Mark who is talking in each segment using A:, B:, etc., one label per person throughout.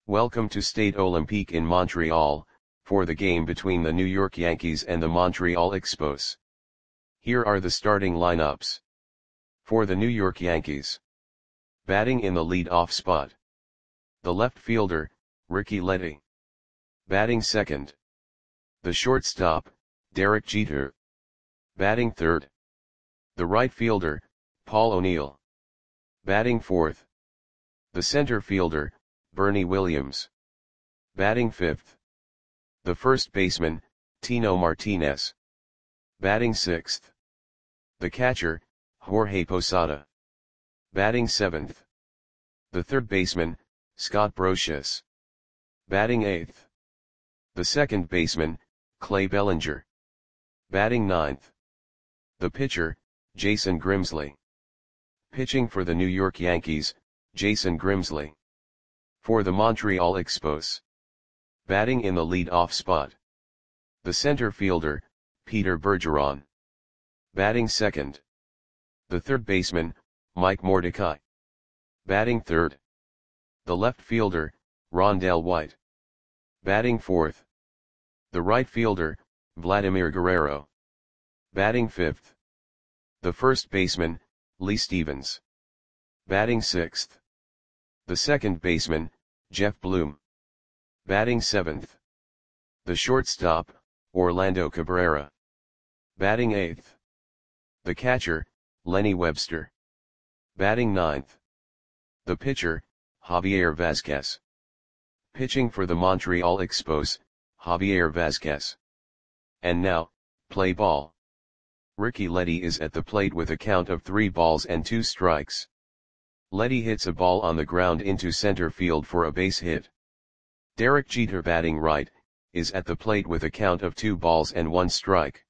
A: Welcome to Stade Olympique in Montreal, for the game between the New York Yankees and the Montreal Expos. Here are the starting lineups. For the New York Yankees. Batting in the lead-off spot. The left fielder, Ricky Leddy. Batting second. The shortstop, Derek Jeter. Batting third. The right fielder, Paul O'Neill. Batting fourth. The center fielder, Bernie Williams. Batting fifth. The first baseman, Tino Martinez. Batting sixth. The catcher, Jorge Posada. Batting seventh. The third baseman, Scott Brosius. Batting eighth. The second baseman, Clay Bellinger. Batting ninth. The pitcher, Jason Grimsley. Pitching for the New York Yankees, Jason Grimsley. For the Montreal Expos. Batting in the lead-off spot. The center fielder, Peter Bergeron. Batting second. The third baseman, Mike Mordecai. Batting third. The left fielder, Rondell White. Batting fourth. The right fielder, Vladimir Guerrero. Batting fifth. The first baseman, Lee Stevens. Batting sixth. The second baseman, Jeff Bloom. Batting seventh. The shortstop, Orlando Cabrera. Batting eighth. The catcher, Lenny Webster. Batting ninth. The pitcher, Javier Vazquez. Pitching for the Montreal Expos, Javier Vazquez. And now, play ball. Ricky Leddy is at the plate with a count of 3 balls and 2 strikes. Leddy hits a ball on the ground into center field for a base hit. Derek Jeter, batting right, is at the plate with a count of 2 balls and 1 strike.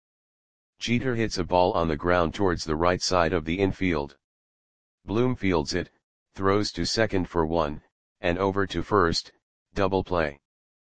A: Jeter hits a ball on the ground towards the right side of the infield. Bloom fields it, throws to second for 1, and over to first, double play.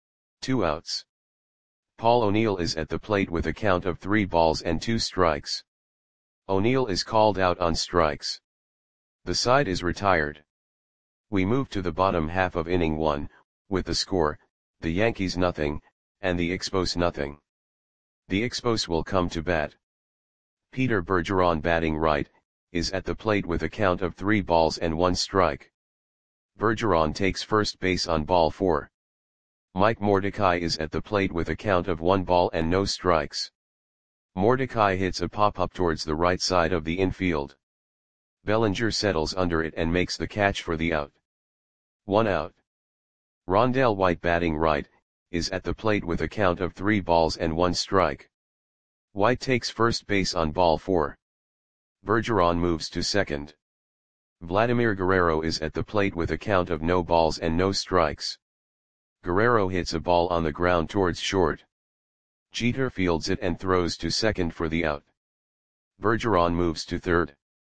A: 2 outs. Paul O'Neill is at the plate with a count of 3 balls and 2 strikes. O'Neill is called out on strikes. The side is retired. We move to the bottom half of inning 1, with the score, the Yankees nothing, and the Expos nothing. The Expos will come to bat. Peter Bergeron, batting right, is at the plate with a count of 3 balls and 1 strike. Bergeron takes first base on ball 4. Mike Mordecai is at the plate with a count of 1 ball and no strikes. Mordecai hits a pop-up towards the right side of the infield. Bellinger settles under it and makes the catch for the out. 1 out. Rondell White, batting right, is at the plate with a count of 3 balls and 1 strike. White takes first base on ball 4. Bergeron moves to second. Vladimir Guerrero is at the plate with a count of no balls and no strikes. Guerrero hits a ball on the ground towards short. Jeter fields it and throws to second for the out. Bergeron moves to third.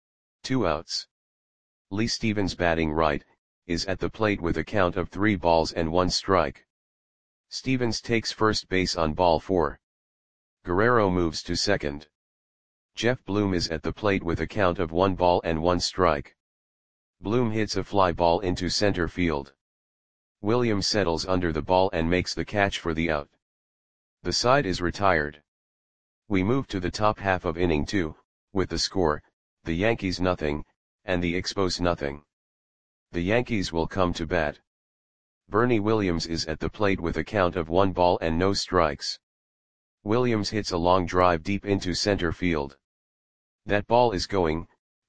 A: 2 outs. Lee Stevens, batting right, is at the plate with a count of 3 balls and 1 strike. Stevens takes first base on ball 4. Guerrero moves to second. Jeff Bloom is at the plate with a count of 1 ball and 1 strike. Bloom hits a fly ball into center field. Williams settles under the ball and makes the catch for the out. The side is retired. We move to the top half of inning 2, with the score, the Yankees nothing, and the Expos nothing. The Yankees will come to bat. Bernie Williams is at the plate with a count of 1 ball and no strikes. Williams hits a long drive deep into center field. That ball is gone.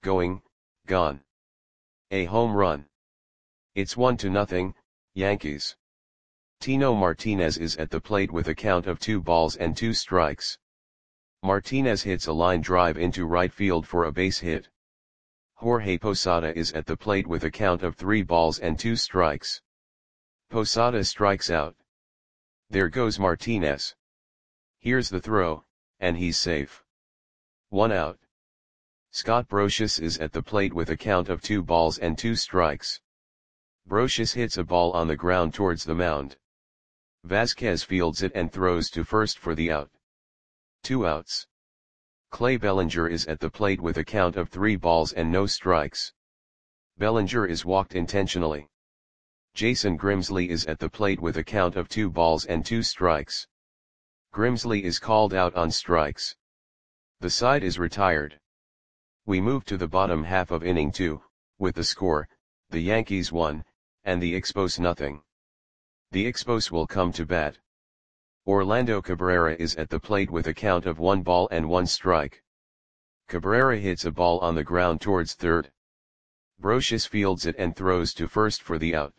A: A home run. It's 1-0, Yankees. Tino Martinez is at the plate with a count of 2 balls and 2 strikes. Martinez hits a line drive into right field for a base hit. Jorge Posada is at the plate with a count of 3 balls and 2 strikes. Posada strikes out. There goes Martinez. Here's the throw, and he's safe. 1 out. Scott Brosius is at the plate with a count of 2 balls and 2 strikes. Brosius hits a ball on the ground towards the mound. Vazquez fields it and throws to first for the out. 2 outs. Clay Bellinger is at the plate with a count of 3 balls and no strikes. Bellinger is walked intentionally. Jason Grimsley is at the plate with a count of 2 balls and 2 strikes. Grimsley is called out on strikes. The side is retired. We move to the bottom half of inning 2, with the score, the Yankees 1, and the Expos nothing. The Expos will come to bat. Orlando Cabrera is at the plate with a count of 1 ball and 1 strike. Cabrera hits a ball on the ground towards third. Brosius fields it and throws to first for the out.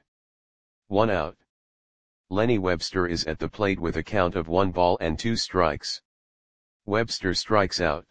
A: 1 out. Lenny Webster is at the plate with a count of 1 ball and 2 strikes. Webster strikes out.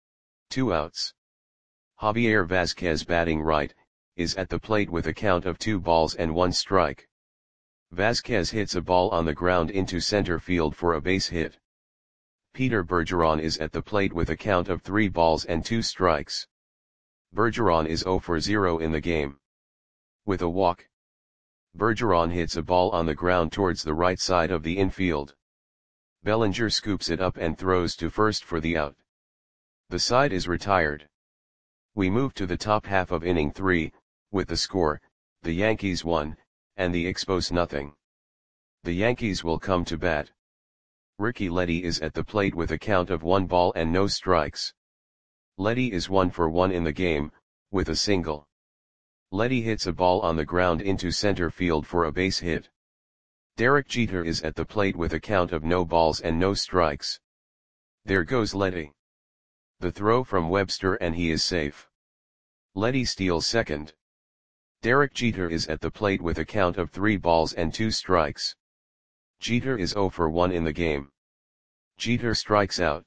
A: 2 outs. Javier Vazquez, batting right, is at the plate with a count of 2 balls and 1 strike. Vazquez hits a ball on the ground into center field for a base hit. Peter Bergeron is at the plate with a count of 3 balls and 2 strikes. Bergeron is 0 for 0 in the game. With a walk, Bergeron hits a ball on the ground towards the right side of the infield. Bellinger scoops it up and throws to first for the out. The side is retired. We move to the top half of inning 3, with the score, the Yankees 1, and the Expos nothing. The Yankees will come to bat. Ricky Leddy is at the plate with a count of 1 ball and no strikes. Leddy is 1 for 1 in the game, with a single. Leddy hits a ball on the ground into center field for a base hit. Derek Jeter is at the plate with a count of no balls and no strikes. There goes Leddy. The throw from Webster and he is safe. Leddy steals second. Derek Jeter is at the plate with a count of 3 balls and 2 strikes. Jeter is 0 for 1 in the game. Jeter strikes out.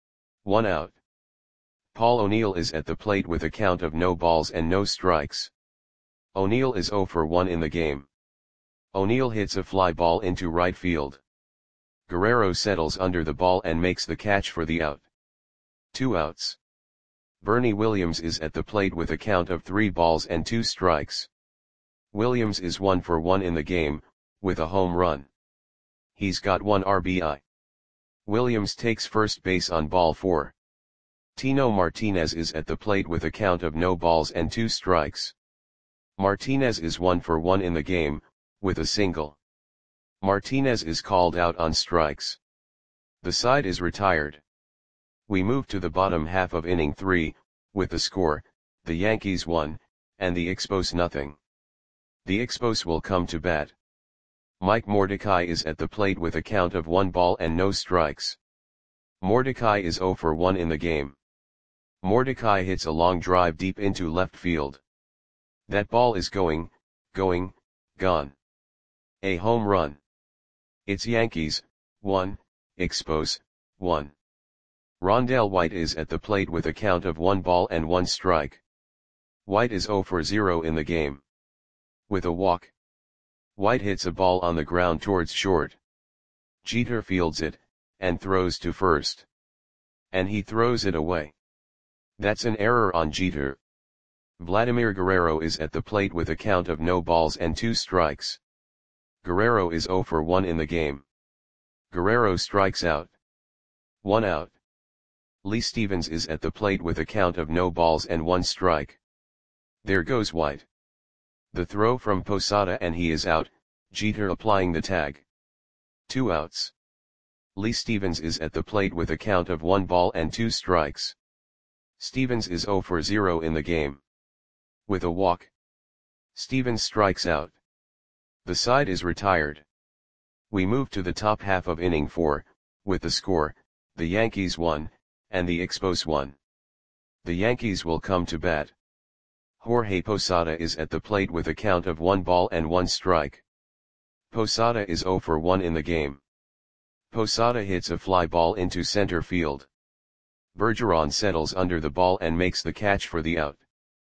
A: 1 out. Paul O'Neill is at the plate with a count of no balls and no strikes. O'Neill is 0 for 1 in the game. O'Neill hits a fly ball into right field. Guerrero settles under the ball and makes the catch for the out. 2 outs. Bernie Williams is at the plate with a count of 3 balls and 2 strikes. Williams is 1 for 1 in the game, with a home run. He's got 1 RBI. Williams takes first base on ball 4. Tino Martinez is at the plate with a count of no balls and 2 strikes. Martinez is 1 for 1 in the game, with a single. Martinez is called out on strikes. The side is retired. We move to the bottom half of inning 3, with the score, the Yankees 1, and the Expos nothing. The Expos will come to bat. Mike Mordecai is at the plate with a count of 1 ball and no strikes. Mordecai is 0 for 1 in the game. Mordecai hits a long drive deep into left field. That ball is gone. A home run. It's Yankees 1, Expos 1. Rondell White is at the plate with a count of 1 ball and 1 strike. White is 0 for 0 in the game. With a walk, White hits a ball on the ground towards short. Jeter fields it, and throws to first. And he throws it away. That's an error on Jeter. Vladimir Guerrero is at the plate with a count of no balls and 2 strikes. Guerrero is 0 for 1 in the game. Guerrero strikes out. 1 out. Lee Stevens is at the plate with a count of no balls and 1 strike. There goes White. The throw from Posada and he is out, Jeter applying the tag. 2 outs. Lee Stevens is at the plate with a count of 1 ball and 2 strikes. Stevens is 0 for 0 in the game. With a walk, Stevens strikes out. The side is retired. We move to the top half of inning 4, with the score, the Yankees 1, and the Expos 1. The Yankees will come to bat. Jorge Posada is at the plate with a count of 1 ball and 1 strike. Posada is 0 for 1 in the game. Posada hits a fly ball into center field. Bergeron settles under the ball and makes the catch for the out.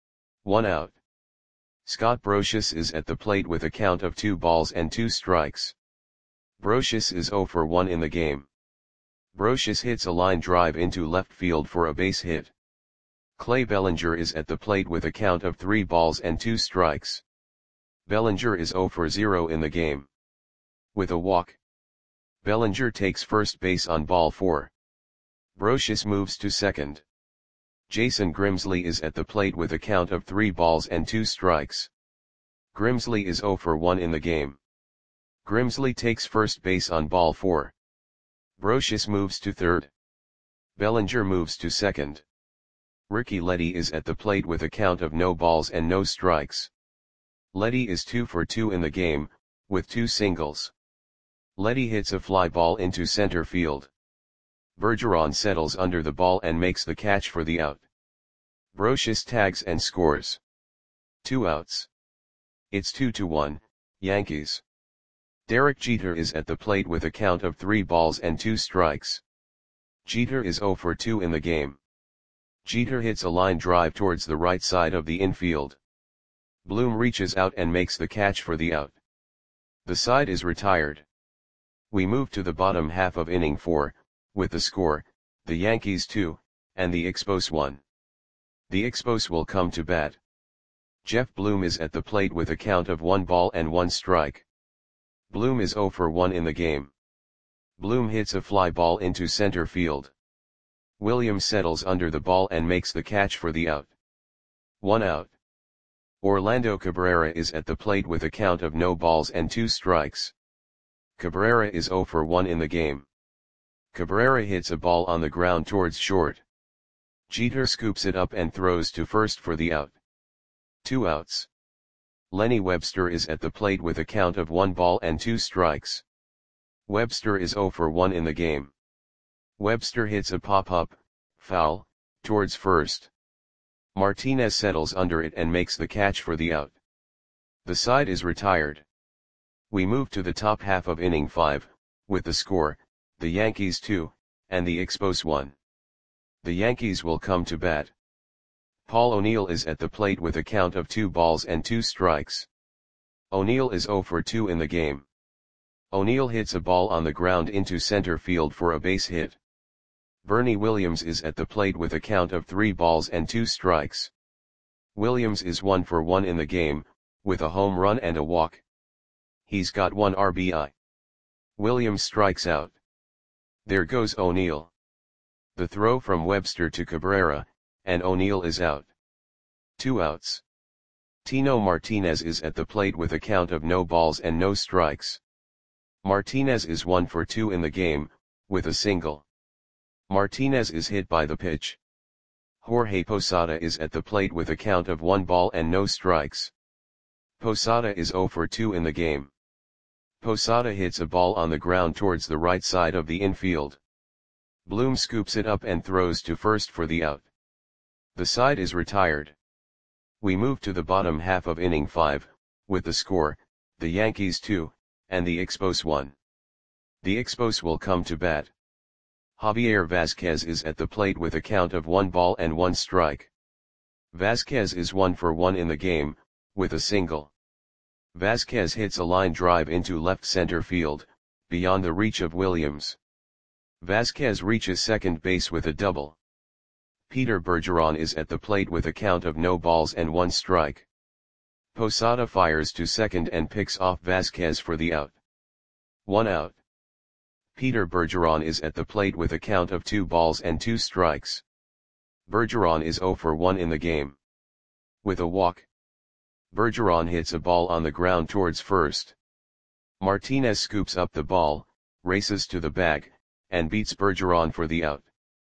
A: 1 out. Scott Brosius is at the plate with a count of 2 balls and 2 strikes. Brosius is 0 for 1 in the game. Brosius hits a line drive into left field for a base hit. Clay Bellinger is at the plate with a count of 3 balls and 2 strikes. Bellinger is 0 for 0 in the game. With a walk, Bellinger takes first base on ball 4. Brosius moves to second. Jason Grimsley is at the plate with a count of 3 balls and 2 strikes. Grimsley is 0 for 1 in the game. Grimsley takes first base on ball 4. Brocious moves to third. Bellinger moves to second. Ricky Leddy is at the plate with a count of no balls and no strikes. Leddy is 2 for 2 in the game, with 2 singles. Leddy hits a fly ball into center field. Bergeron settles under the ball and makes the catch for the out. Brocious tags and scores. 2 outs. It's 2-1, Yankees. Derek Jeter is at the plate with a count of 3 balls and 2 strikes. Jeter is 0 for 2 in the game. Jeter hits a line drive towards the right side of the infield. Bloom reaches out and makes the catch for the out. The side is retired. We move to the bottom half of inning 4, with the score, the Yankees 2, and the Expos 1. The Expos will come to bat. Jeff Bloom is at the plate with a count of 1 ball and 1 strike. Bloom is 0 for 1 in the game. Bloom hits a fly ball into center field. Williams settles under the ball and makes the catch for the out. 1 out. Orlando Cabrera is at the plate with a count of no balls and 2 strikes. Cabrera is 0 for 1 in the game. Cabrera hits a ball on the ground towards short. Jeter scoops it up and throws to first for the out. 2 outs. Lenny Webster is at the plate with a count of 1 ball and 2 strikes. Webster is 0 for 1 in the game. Webster hits a pop-up, foul, towards first. Martinez settles under it and makes the catch for the out. The side is retired. We move to the top half of inning 5, with the score, the Yankees 2, and the Expos 1. The Yankees will come to bat. Paul O'Neill is at the plate with a count of 2 balls and 2 strikes. O'Neill is 0 for 2 in the game. O'Neill hits a ball on the ground into center field for a base hit. Bernie Williams is at the plate with a count of 3 balls and 2 strikes. Williams is 1 for 1 in the game, with a home run and a walk. He's got 1 RBI. Williams strikes out. There goes O'Neill. The throw from Webster to Cabrera, and O'Neill is out. 2 outs. Tino Martinez is at the plate with a count of no balls and no strikes. Martinez is 1 for 2 in the game, with a single. Martinez is hit by the pitch. Jorge Posada is at the plate with a count of 1 ball and no strikes. Posada is 0 for 2 in the game. Posada hits a ball on the ground towards the right side of the infield. Bloom scoops it up and throws to first for the out. The side is retired. We move to the bottom half of inning 5, with the score, the Yankees 2, and the Expos 1. The Expos will come to bat. Javier Vazquez is at the plate with a count of 1 ball and 1 strike. Vazquez is 1 for 1 in the game, with a single. Vazquez hits a line drive into left center field, beyond the reach of Williams. Vazquez reaches second base with a double. Peter Bergeron is at the plate with a count of no balls and 1 strike. Posada fires to second and picks off Vazquez for the out. 1 out. Peter Bergeron is at the plate with a count of 2 balls and 2 strikes. Bergeron is 0 for 1 in the game. With a walk. Bergeron hits a ball on the ground towards first. Martinez scoops up the ball, races to the bag, and beats Bergeron for the out.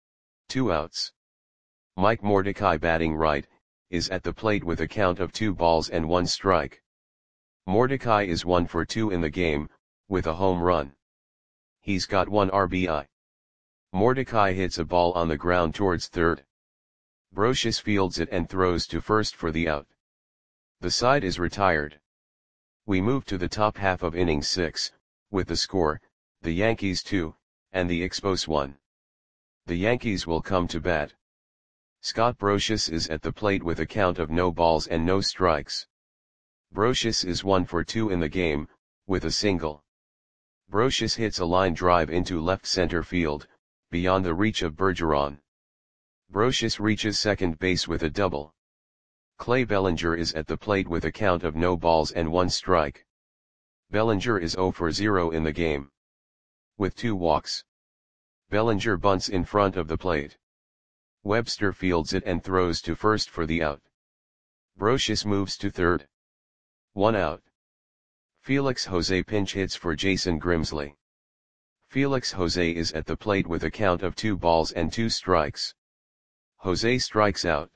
A: 2 outs. Mike Mordecai, batting right, is at the plate with a count of 2 balls and 1 strike. Mordecai is 1 for 2 in the game, with a home run. He's got 1 RBI. Mordecai hits a ball on the ground towards third. Brocious fields it and throws to first for the out. The side is retired. We move to the top half of inning 6, with the score, the Yankees 2, and the Expos 1. The Yankees will come to bat. Scott Brocious is at the plate with a count of no balls and no strikes. Brocious is 1 for 2 in the game, with a single. Brocious hits a line drive into left center field, beyond the reach of Bergeron. Brocious reaches second base with a double. Clay Bellinger is at the plate with a count of no balls and 1 strike. Bellinger is 0 for 0 in the game. With 2 walks. Bellinger bunts in front of the plate. Webster fields it and throws to first for the out. Brocious moves to third. 1 out. Felix Jose pinch hits for Jason Grimsley. Felix Jose is at the plate with a count of 2 balls and 2 strikes. Jose strikes out.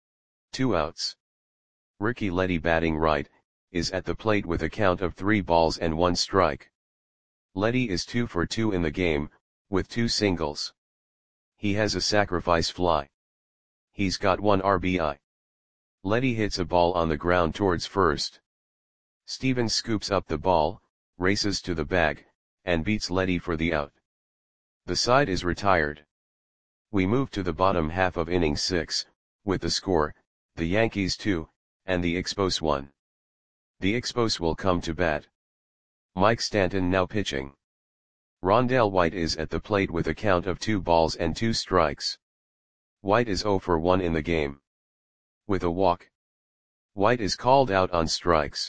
A: 2 outs. Ricky Leddy batting right, is at the plate with a count of 3 balls and 1 strike. Leddy is 2 for 2 in the game, with 2 singles. He has a sacrifice fly. He's got 1 RBI. Leddy hits a ball on the ground towards first. Stevens scoops up the ball, races to the bag, and beats Leddy for the out. The side is retired. We move to the bottom half of inning 6, with the score, the Yankees 2, and the Expos 1. The Expos will come to bat. Mike Stanton now pitching. Rondell White is at the plate with a count of 2 balls and 2 strikes. White is 0 for 1 in the game. With a walk. White is called out on strikes.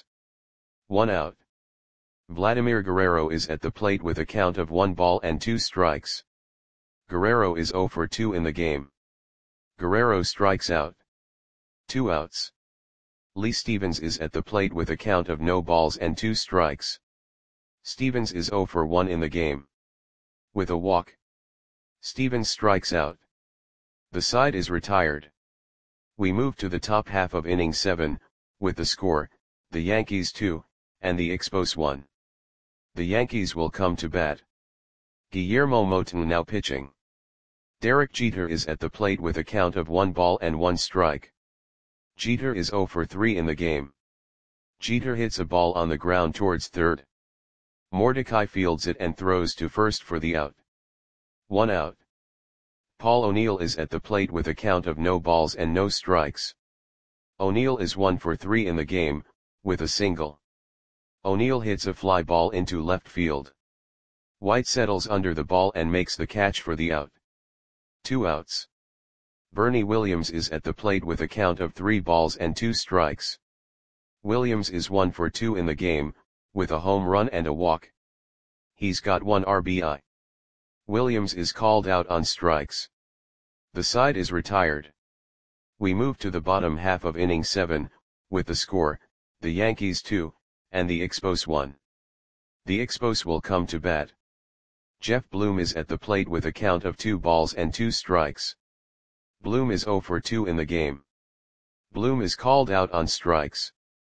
A: 1 out. Vladimir Guerrero is at the plate with a count of 1 ball and 2 strikes. Guerrero is 0 for 2 in the game. Guerrero strikes out. 2 outs. Lee Stevens is at the plate with a count of no balls and 2 strikes. Stevens is 0 for 1 in the game. With a walk. Stevens strikes out. The side is retired. We move to the top half of inning 7, with the score, the Yankees 2, and the Expos 1. The Yankees will come to bat. Guillermo Moton now pitching. Derek Jeter is at the plate with a count of 1 ball and 1 strike. Jeter is 0 for 3 in the game. Jeter hits a ball on the ground towards third. Mordecai fields it and throws to first for the out. 1 out. Paul O'Neill is at the plate with a count of no balls and no strikes. O'Neill is 1 for 3 in the game, with a single. O'Neill hits a fly ball into left field. White settles under the ball and makes the catch for the out. 2 outs. Bernie Williams is at the plate with a count of 3 balls and 2 strikes. Williams is 1 for 2 in the game, with a home run and a walk. He's got 1 RBI. Williams is called out on strikes. The side is retired. We move to the bottom half of inning 7, with the score, the Yankees 2, and the Expos 1. The Expos will come to bat. Jeff Bloom is at the plate with a count of 2 balls and 2 strikes. Bloom is 0 for 2 in the game. Bloom is called out on strikes.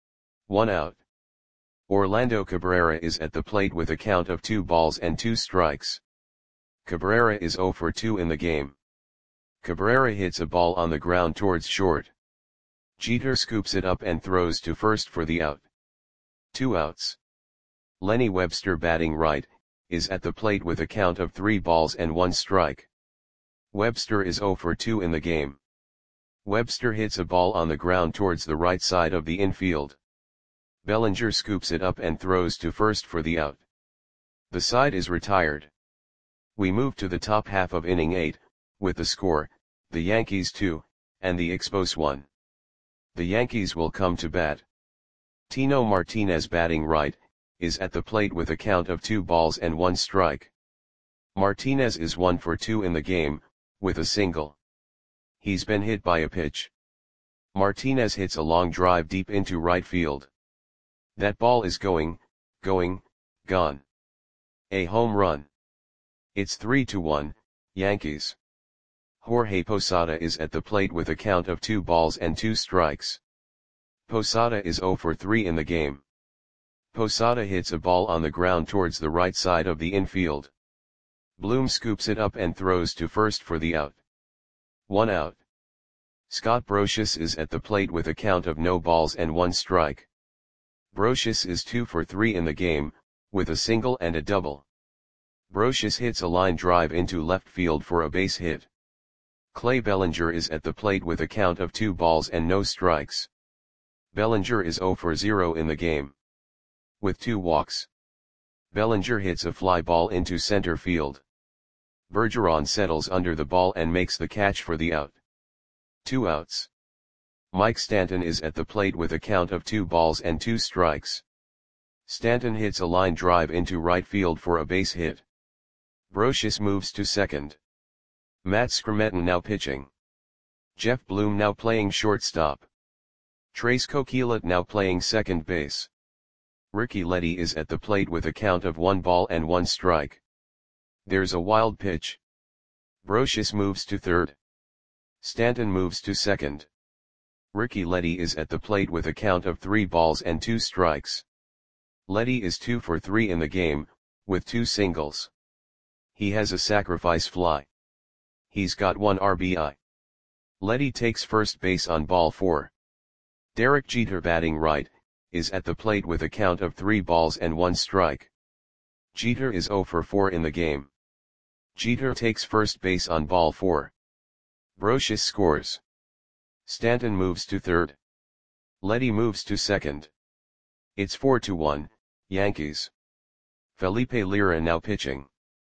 A: 1 out. Orlando Cabrera is at the plate with a count of 2 balls and 2 strikes. Cabrera is 0 for 2 in the game. Cabrera hits a ball on the ground towards short. Jeter scoops it up and throws to first for the out. 2 outs. Lenny Webster batting right, is at the plate with a count of 3 balls and 1 strike. Webster is 0 for 2 in the game. Webster hits a ball on the ground towards the right side of the infield. Bellinger scoops it up and throws to first for the out. The side is retired. We move to the top half of inning 8, with the score, the Yankees 2, and the Expos 1. The Yankees will come to bat. Tino Martinez batting right, is at the plate with a count of 2 balls and 1 strike. Martinez is 1 for 2 in the game, with a single. He's been hit by a pitch. Martinez hits a long drive deep into right field. That ball is gone. A home run. It's 3-1, Yankees. Jorge Posada is at the plate with a count of 2 balls and 2 strikes. Posada is 0 for 3 in the game. Posada hits a ball on the ground towards the right side of the infield. Bloom scoops it up and throws to first for the out. 1 out. Scott Brosius is at the plate with a count of no balls and 1 strike. Brosius is 2 for 3 in the game, with a single and a double. Brosius hits a line drive into left field for a base hit. Clay Bellinger is at the plate with a count of 2 balls and no strikes. Bellinger is 0 for 0 in the game. With 2 walks. Bellinger hits a fly ball into center field. Bergeron settles under the ball and makes the catch for the out. 2 outs. Mike Stanton is at the plate with a count of 2 balls and 2 strikes. Stanton hits a line drive into right field for a base hit. Brosius moves to second. Matt Scremeton now pitching. Jeff Bloom now playing shortstop. Trace Coquillet now playing second base. Ricky Leddy is at the plate with a count of 1 ball and 1 strike. There's a wild pitch. Brocious moves to third. Stanton moves to second. Ricky Leddy is at the plate with a count of 3 balls and 2 strikes. Leddy is 2 for 3 in the game, with 2 singles. He has a sacrifice fly. He's got 1 RBI. Leddy takes first base on ball 4. Derek Jeter, batting right, is at the plate with a count of 3 balls and 1 strike. Jeter is 0 for 4 in the game. Jeter takes first base on ball 4. Brocious scores. Stanton moves to third. Leddy moves to second. It's 4-1, Yankees. Felipe Lira now pitching.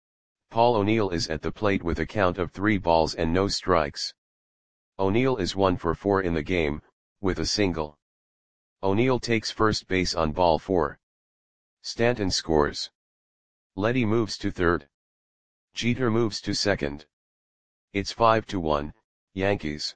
A: Paul O'Neill is at the plate with a count of 3 balls and no strikes. O'Neill is 1 for 4 in the game, with a single. O'Neill takes first base on ball 4. Stanton scores. Leddy moves to third. Jeter moves to second. It's 5-1, Yankees.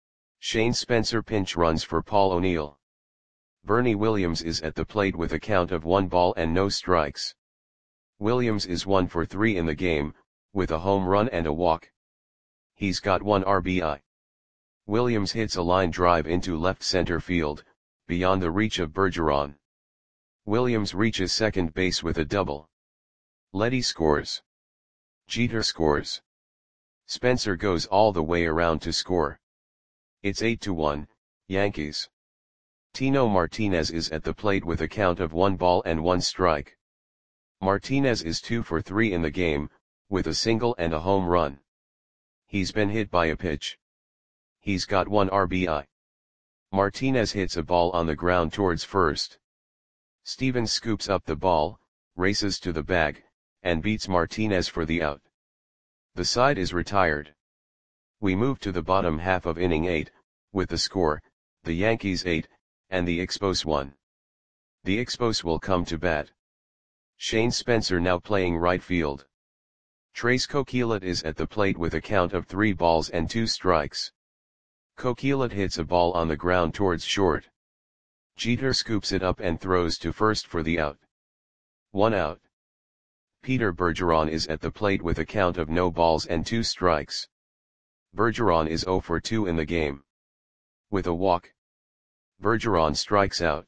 A: Shane Spencer pinch runs for Paul O'Neill. Bernie Williams is at the plate with a count of 1 ball and no strikes. Williams is 1 for 3 in the game, with a home run and a walk. He's got 1 RBI. Williams hits a line drive into left center field, beyond the reach of Bergeron. Williams reaches second base with a double. Leddy scores. Jeter scores. Spencer goes all the way around to score. It's 8-1, Yankees. Tino Martinez is at the plate with a count of 1 ball and 1 strike. Martinez is 2 for 3 in the game, with a single and a home run. He's been hit by a pitch. He's got 1 RBI. Martinez hits a ball on the ground towards first. Stevens scoops up the ball, races to the bag, and beats Martinez for the out. The side is retired. We move to the bottom half of inning 8, with the score, the Yankees 8, and the Expos 1. The Expos will come to bat. Shane Spencer now playing right field. Trace Coquelin is at the plate with a count of 3 balls and 2 strikes. Coquelin hits a ball on the ground towards short. Jeter scoops it up and throws to first for the out. 1 out. Peter Bergeron is at the plate with a count of no balls and 2 strikes. Bergeron is 0 for 2 in the game. With a walk. Bergeron strikes out.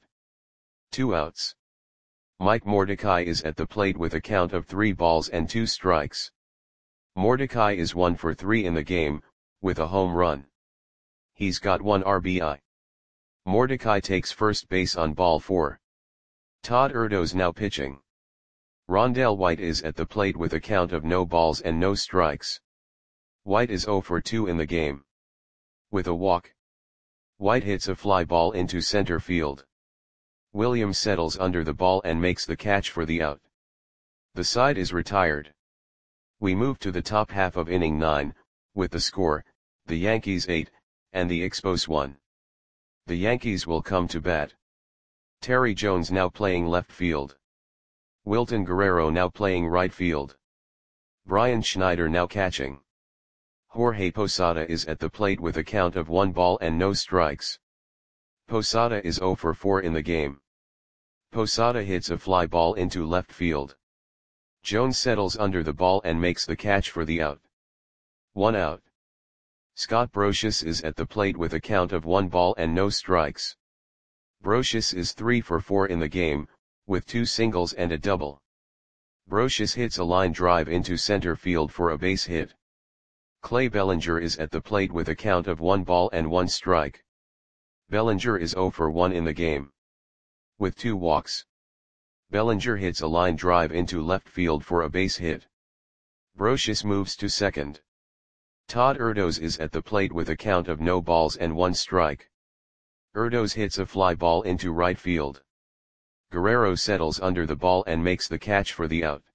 A: 2 outs. Mike Mordecai is at the plate with a count of 3 balls and 2 strikes. Mordecai is 1 for 3 in the game, with a home run. He's got 1 RBI. Mordecai takes first base on ball 4. Todd Erdo's now pitching. Rondell White is at the plate with a count of no balls and no strikes. White is 0 for 2 in the game. With a walk. White hits a fly ball into center field. Williams settles under the ball and makes the catch for the out. The side is retired. We move to the top half of inning 9, with the score, the Yankees 8, and the Expos 1. The Yankees will come to bat. Terry Jones now playing left field. Wilton Guerrero now playing right field. Brian Schneider now catching. Jorge Posada is at the plate with a count of 1 ball and no strikes. Posada is 0 for 4 in the game. Posada hits a fly ball into left field. Jones settles under the ball and makes the catch for the out. 1 out. Scott Brocious is at the plate with a count of 1 ball and no strikes. Brocious is 3 for 4 in the game, with 2 singles and a double. Brocious hits a line drive into center field for a base hit. Clay Bellinger is at the plate with a count of 1 ball and 1 strike. Bellinger is 0 for 1 in the game. With 2 walks. Bellinger hits a line drive into left field for a base hit. Brocious moves to second. Todd Erdos is at the plate with a count of no balls and 1 strike. Erdos hits a fly ball into right field. Guerrero settles under the ball and makes the catch for the out.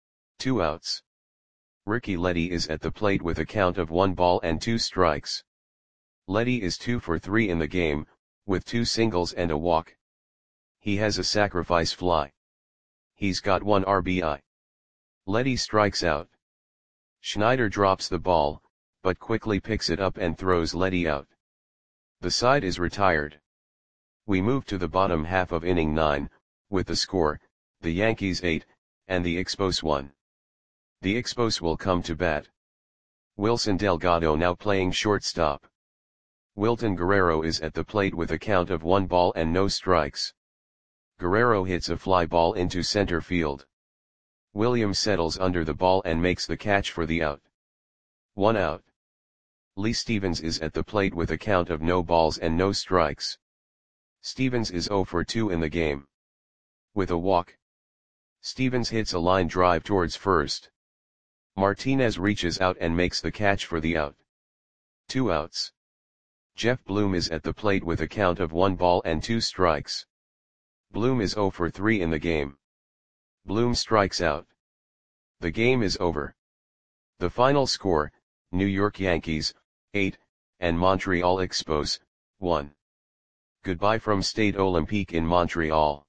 A: 2 outs. Ricky Leddy is at the plate with a count of 1 ball and 2 strikes. Leddy is 2 for 3 in the game, with 2 singles and a walk. He has a sacrifice fly. He's got 1 RBI. Leddy strikes out. Schneider drops the ball, but quickly picks it up and throws Leddy out. The side is retired. We move to the bottom half of inning 9, with the score, the Yankees 8, and the Expos 1. The Expos will come to bat. Wilson Delgado now playing shortstop. Wilton Guerrero is at the plate with a count of 1 ball and no strikes. Guerrero hits a fly ball into center field. Williams settles under the ball and makes the catch for the out. 1 out. Lee Stevens is at the plate with a count of no balls and no strikes. Stevens is 0 for 2 in the game. With a walk, Stevens hits a line drive towards first. Martinez reaches out and makes the catch for the out. 2 outs. Jeff Bloom is at the plate with a count of 1 ball and 2 strikes. Bloom is 0 for 3 in the game. Bloom strikes out. The game is over. The final score, New York Yankees, 8, and Montreal Expos, 1. Goodbye from Stade Olympique in Montreal.